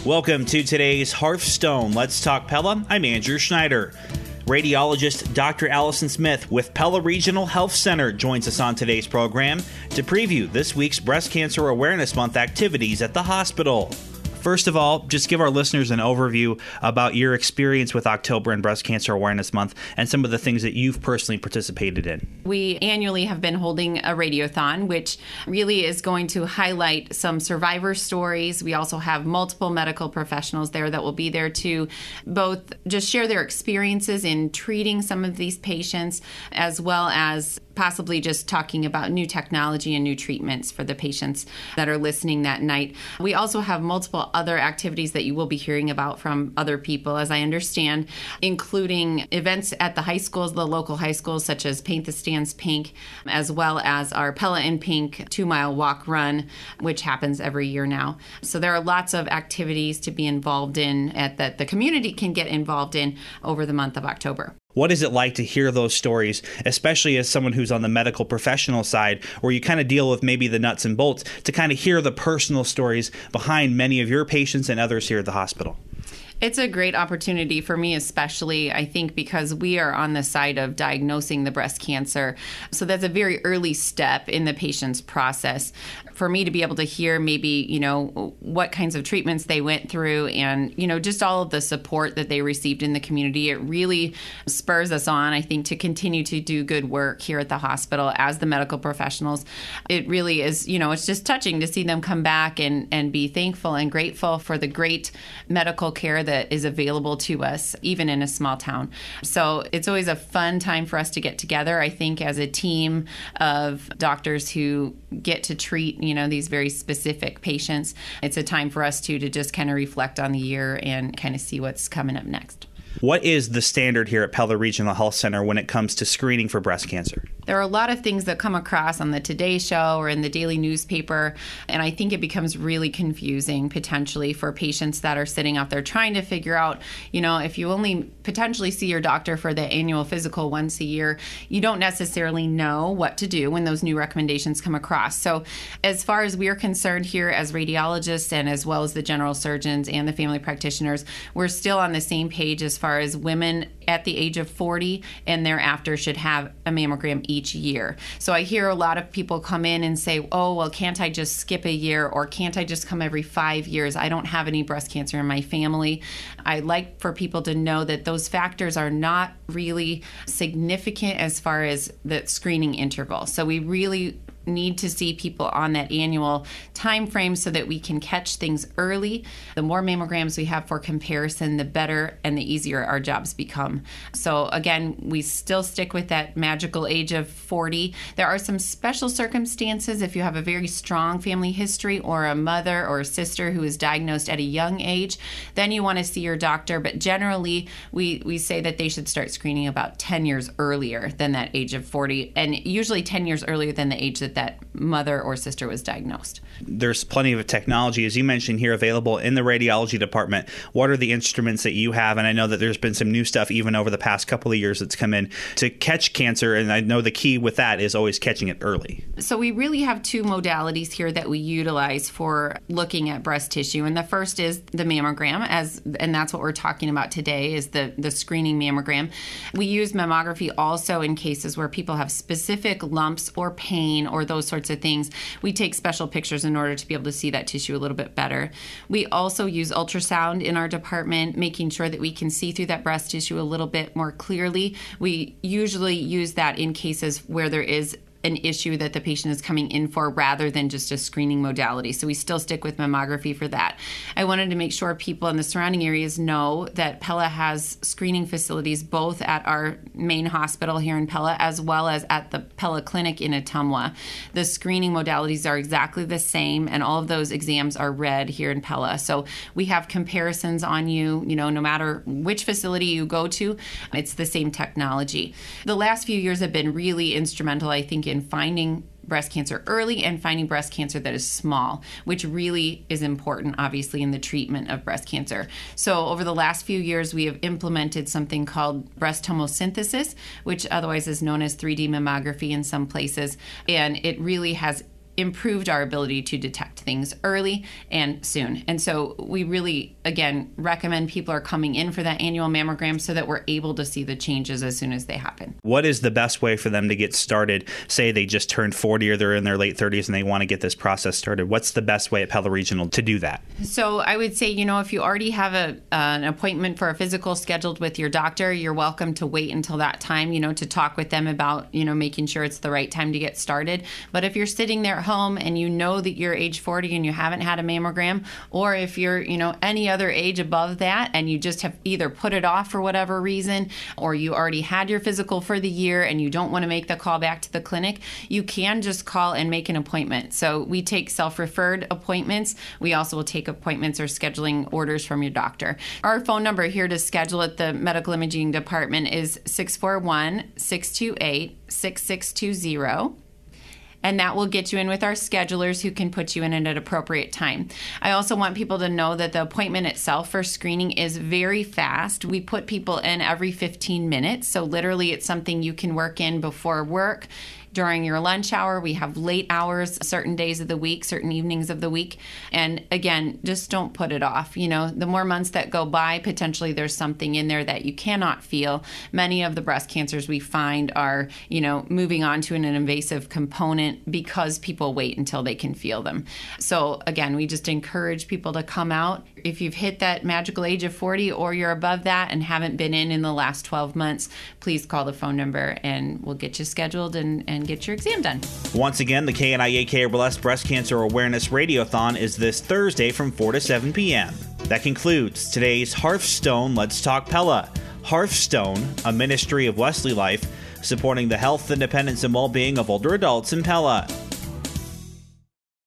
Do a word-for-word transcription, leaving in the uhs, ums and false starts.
Welcome to today's Hearthstone. Let's Talk Pella. I'm Andrew Schneider. Radiologist Doctor Allison Smith with Pella Regional Health Center joins us on today's program to preview this week's Breast Cancer Awareness Month activities at the hospital. First of all, just give our listeners an overview about your experience with October and Breast Cancer Awareness Month and some of the things that you've personally participated in. We annually have been holding a radiothon, which really is going to highlight some survivor stories. We also have multiple medical professionals there that will be there to both just share their experiences in treating some of these patients, as well as possibly just talking about new technology and new treatments for the patients that are listening that night. We also have multiple other activities that you will be hearing about from other people, as I understand, including events at the high schools, the local high schools, such as Paint the Stands Pink, as well as our Pella in Pink two-mile walk run, which happens every year now. So there are lots of activities to be involved in at that the community can get involved in over the month of October. What is it like to hear those stories, especially as someone who's on the medical professional side, where you kind of deal with maybe the nuts and bolts, to kind of hear the personal stories behind many of your patients and others here at the hospital? It's a great opportunity for me, especially, I think, because we are on the side of diagnosing the breast cancer. So that's a very early step in the patient's process. For me to be able to hear maybe, you know, what kinds of treatments they went through and, you know, just all of the support that they received in the community, it really spurs us on, I think, to continue to do good work here at the hospital as the medical professionals. It really is, you know, it's just touching to see them come back and, and be thankful and grateful for the great medical care that is available to us, even in a small town. So it's always a fun time for us to get together, I think, as a team of doctors who get to treat, you know, these very specific patients. It's a time for us, too, to just kind of reflect on the year and kind of see what's coming up next. What is the standard here at Pella Regional Health Center when it comes to screening for breast cancer? There are a lot of things that come across on the Today Show or in the daily newspaper, and I think it becomes really confusing potentially for patients that are sitting out there trying to figure out, you know, if you only potentially see your doctor for the annual physical once a year, you don't necessarily know what to do when those new recommendations come across. So as far as we're concerned here as radiologists and as well as the general surgeons and the family practitioners, we're still on the same page as far as women at the age of forty and thereafter should have a mammogram each year. So I hear a lot of people come in and say, oh, well, can't I just skip a year, or can't I just come every five years? I don't have any breast cancer in my family. I'd like for people to know that those factors are not really significant as far as the screening interval. So we really need to see people on that annual time frame so that we can catch things early. The more mammograms we have for comparison, the better and the easier our jobs become. So again, we still stick with that magical age of forty. There are some special circumstances if you have a very strong family history or a mother or a sister who is diagnosed at a young age, then you want to see your doctor. But generally, we, we say that they should start screening about ten years earlier than that age of forty, and usually ten years earlier than the age that that mother or sister was diagnosed. There's plenty of technology, as you mentioned here, available in the radiology department. What are the instruments that you have? And I know that there's been some new stuff even over the past couple of years that's come in to catch cancer. And I know the key with that is always catching it early. So we really have two modalities here that we utilize for looking at breast tissue. And the first is the mammogram, as and that's what we're talking about today, is the, the screening mammogram. We use mammography also in cases where people have specific lumps or pain or those sorts of things. We take special pictures in order to be able to see that tissue a little bit better. We also use ultrasound in our department, making sure that we can see through that breast tissue a little bit more clearly. We usually use that in cases where there is an issue that the patient is coming in for rather than just a screening modality. So we still stick with mammography for that. I wanted to make sure people in the surrounding areas know that Pella has screening facilities both at our main hospital here in Pella as well as at the Pella Clinic in Ottumwa. The screening modalities are exactly the same, and all of those exams are read here in Pella. So we have comparisons on you, you know, no matter which facility you go to, it's the same technology. The last few years have been really instrumental, I think, in finding breast cancer early and finding breast cancer that is small, which really is important, obviously, in the treatment of breast cancer. So over the last few years, we have implemented something called breast tomosynthesis, which otherwise is known as three D mammography in some places, and it really has improved our ability to detect things early and soon. And so we really, again, recommend people are coming in for that annual mammogram so that we're able to see the changes as soon as they happen. What is the best way for them to get started? Say they just turned forty or they're in their late thirties and they want to get this process started. What's the best way at Pella Regional to do that? So I would say, you know, if you already have a uh, an appointment for a physical scheduled with your doctor, you're welcome to wait until that time, you know, to talk with them about, you know, making sure it's the right time to get started. But if you're sitting there at home and you know that you're age forty and you haven't had a mammogram, or if you're, you know, any other age above that and you just have either put it off for whatever reason, or you already had your physical for the year and you don't want to make the call back to the clinic, you can just call and make an appointment. So we take self-referred appointments. We also will take appointments or scheduling orders from your doctor. Our phone number here to schedule at the medical imaging department is six four one, six two eight, six six two zero. And that will get you in with our schedulers who can put you in at an appropriate time. I also want people to know that the appointment itself for screening is very fast. We put people in every fifteen minutes. So literally it's something you can work in before work, during your lunch hour. We have late hours, certain days of the week, certain evenings of the week. And again, just don't put it off. You know, the more months that go by, potentially there's something in there that you cannot feel. Many of the breast cancers we find are, you know, moving on to an invasive component because people wait until they can feel them. So again, we just encourage people to come out. If you've hit that magical age of forty or you're above that and haven't been in in the last twelve months, please call the phone number and we'll get you scheduled and, and get your exam done. Once again, the K N I A K R L S Breast Cancer Awareness Radiothon is this Thursday from four to seven p.m. That concludes today's Hearthstone Let's Talk Pella. Hearthstone, a ministry of Wesley Life, supporting the health, independence, and well-being of older adults in Pella.